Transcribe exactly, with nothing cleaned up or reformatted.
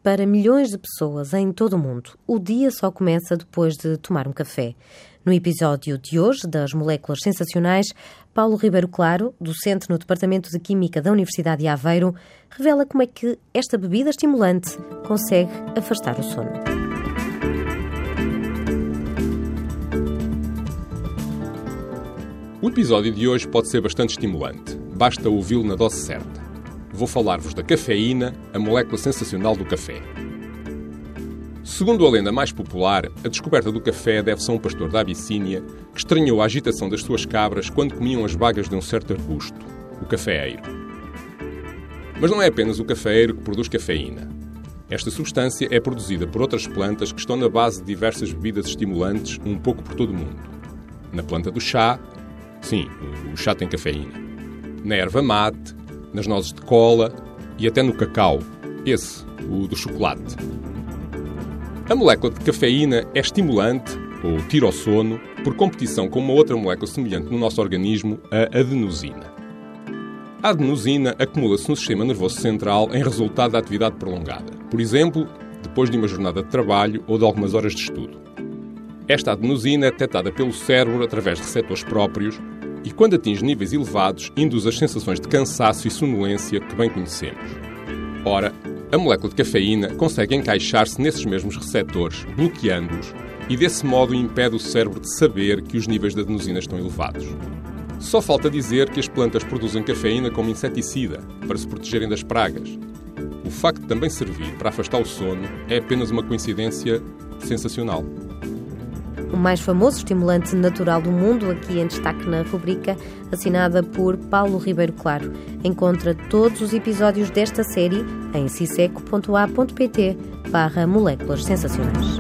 Para milhões de pessoas em todo o mundo, o dia só começa depois de tomar um café. No episódio de hoje das Moléculas Sensacionais, Paulo Ribeiro Claro, docente no Departamento de Química da Universidade de Aveiro, revela como é que esta bebida estimulante consegue afastar o sono. O episódio de hoje pode ser bastante estimulante. Basta ouvi-lo na dose certa. Vou falar-vos da cafeína, a molécula sensacional do café. Segundo a lenda mais popular, a descoberta do café deve-se a um pastor da Abissínia que estranhou a agitação das suas cabras quando comiam as bagas de um certo arbusto, o cafeeiro. Mas não é apenas o cafeeiro que produz cafeína. Esta substância é produzida por outras plantas que estão na base de diversas bebidas estimulantes um pouco por todo o mundo. Na planta do chá, sim, o chá tem cafeína. Na erva mate, nas nozes de cola e até no cacau, esse, o do chocolate. A molécula de cafeína é estimulante, ou tira o sono, por competição com uma outra molécula semelhante no nosso organismo, a adenosina. A adenosina acumula-se no sistema nervoso central em resultado da atividade prolongada, por exemplo, depois de uma jornada de trabalho ou de algumas horas de estudo. Esta adenosina é detectada pelo cérebro através de receptores próprios e, quando atinge níveis elevados, induz as sensações de cansaço e sonolência que bem conhecemos. Ora, a molécula de cafeína consegue encaixar-se nesses mesmos receptores, bloqueando-os, e desse modo impede o cérebro de saber que os níveis de adenosina estão elevados. Só falta dizer que as plantas produzem cafeína como inseticida, para se protegerem das pragas. O facto de também servir para afastar o sono é apenas uma coincidência sensacional. O mais famoso estimulante natural do mundo, aqui em destaque na rubrica, assinada por Paulo Ribeiro Claro. Encontra todos os episódios desta série em ciseco ponto a ponto pt barra moléculas sensacionais.